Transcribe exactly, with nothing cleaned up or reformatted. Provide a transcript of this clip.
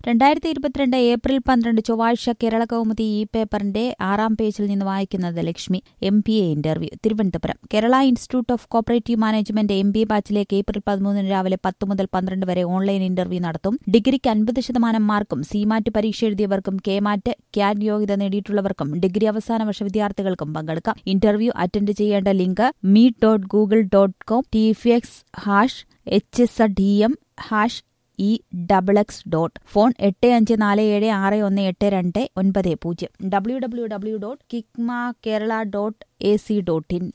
രണ്ടായിരത്തി ഇരുപത്തിരണ്ട് ഏപ്രിൽ പന്ത്രണ്ട് ചൊവ്വാഴ്ച കേരള കൗമുദി ഈ പേപ്പറിന്റെ ആറാം പേജിൽ നിന്ന് വായിക്കുന്നത് Lakshmi. M B A interview Thiruvananthapuram. Kerala institute of cooperative management M B A ബാച്ചിലേക്ക് ഏപ്രിൽ പതിമൂന്നിന് രാവിലെ പത്ത് മുതൽ പന്ത്രണ്ട് വരെ ഓൺലൈൻ ഇന്റർവ്യൂ നടത്തും. ഡിഗ്രിക്ക് അൻപത് ശതമാനം മാർക്കും സിമാറ്റ് പരീക്ഷ എഴുതിയവർക്കും കെമാറ്റ് ക്യാറ്റ് യോഗ്യത നേടിയിട്ടുള്ളവർക്കും ഡിഗ്രി അവസാന വർഷ വിദ്യാർത്ഥികൾക്കും പങ്കെടുക്കാം. ഇന്റർവ്യൂ അറ്റൻഡ് ചെയ്യേണ്ട link meet dot Google dot com T F X hash H S D M hash E double X dot phone എട്ട് അഞ്ച് നാല് ഏഴ് ആറ് ഒന്ന് എട്ട് രണ്ട് ഒൻപത് പൂജ്യം W W W dot KICMA Kerala dot A C dot in.